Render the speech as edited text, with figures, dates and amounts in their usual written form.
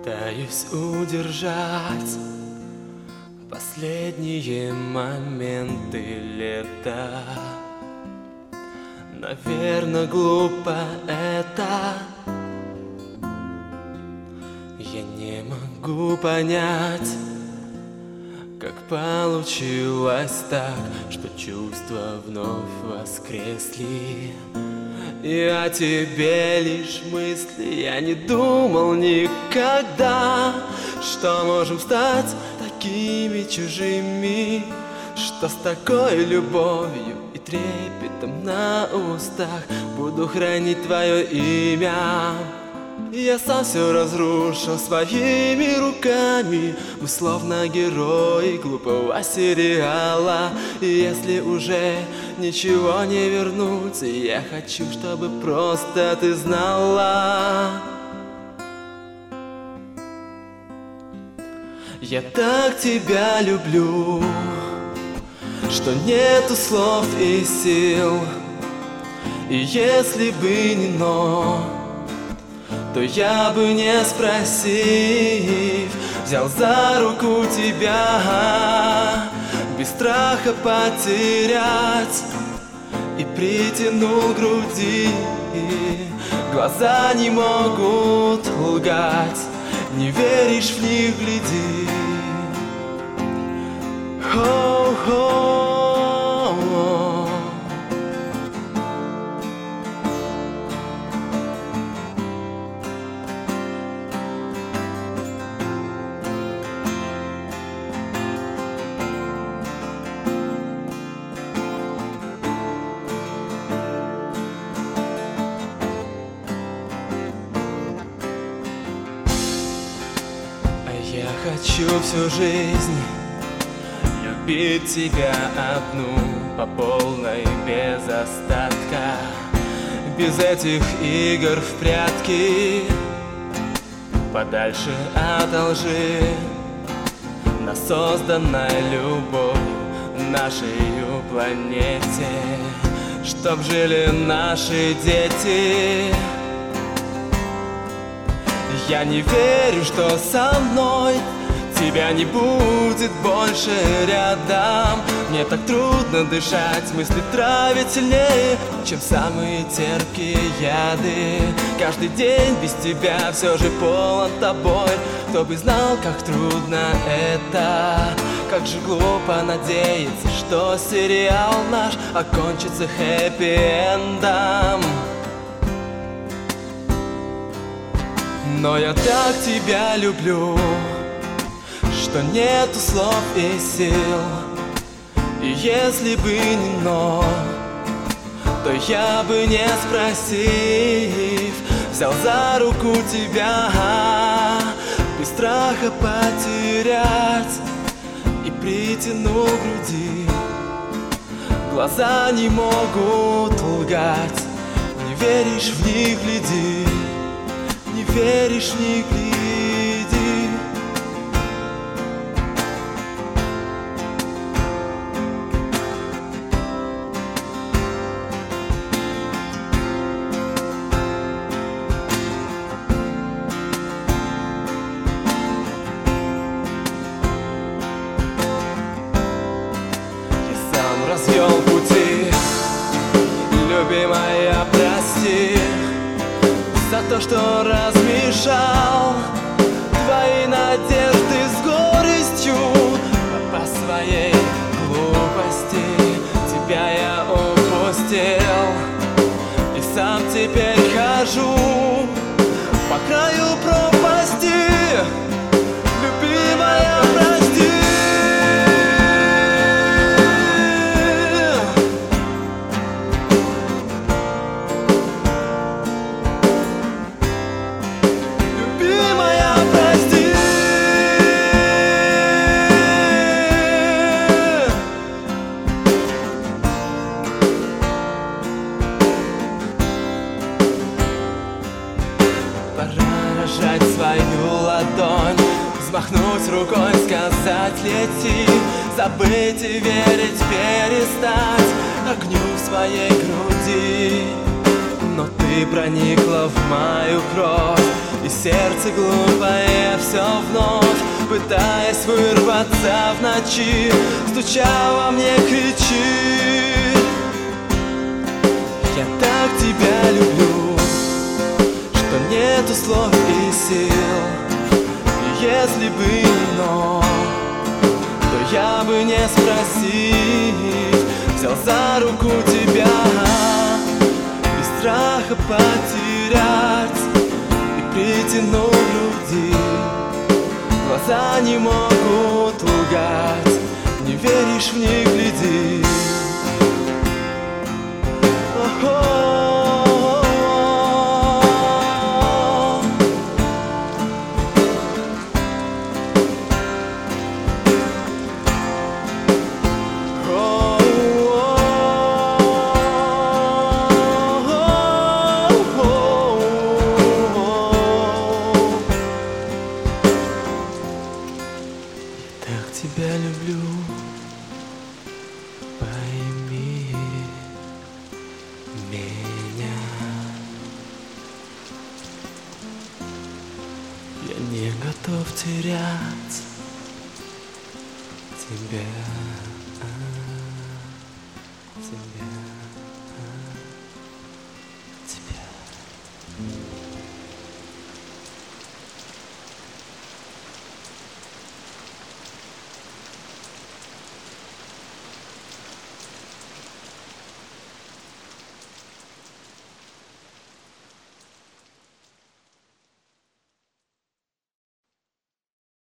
Пытаюсь удержать последние моменты лета. Наверно, глупо это. Я не могу понять, как получилось так, что чувства вновь воскресли. И о тебе лишь мысли. Я не думал никогда, что можем стать такими чужими, что с такой любовью и трепетом на устах буду хранить твое имя. Я сам все разрушил своими руками. Мы словно герои глупого сериала. И если уже ничего не вернуть, я хочу, чтобы просто ты знала. Я так тебя люблю, что нету слов и сил. И если бы не но, то я бы, не спросив, взял за руку тебя, без страха потерять, и притянул к груди. Глаза не могут лгать, не веришь в них, гляди. Хо-хо. Я хочу всю жизнь любить тебя одну, по полной, без остатка, без этих игр в прятки, подальше от лжи, на созданной любовью нашей планете, чтоб жили наши дети. Я не верю, что со мной тебя не будет больше рядом. Мне так трудно дышать, мысли травят сильнее, чем самые терпкие яды. Каждый день без тебя все же полон тобой. Кто бы знал, как трудно это, как же глупо надеяться, что сериал наш окончится хэппи-эндом. Но я так тебя люблю, что нету слов и сил. И если бы не но, то я бы, не спросив, взял за руку тебя, без страха потерять, и притянул к груди. Глаза не могут лгать, не веришь в них, гляди. Не веришь, не гляди. Я сам развел пути, любимая, прости за то, что размешал твои надежды с горестью. По своей глупости тебя я упустил, и сам теперь хожу по краю пропасти. Любимая, прости. Пора свою ладонь, взмахнуть рукой, сказать лети, забыть и верить, перестать огню в своей груди. Но ты проникла в мою кровь, И сердце глупое все вновь, пытаясь вырваться в ночи, стуча во мне, кричит: я так тебя люблю, что нету слов и сил. И если бы не но, то я бы не спросить, взял за руку тебя, без страха потерять, и притянул к груди. Глаза не могут лгать, не веришь в них, гляди. Так тебя люблю, пойми меня. Я не готов терять тебя.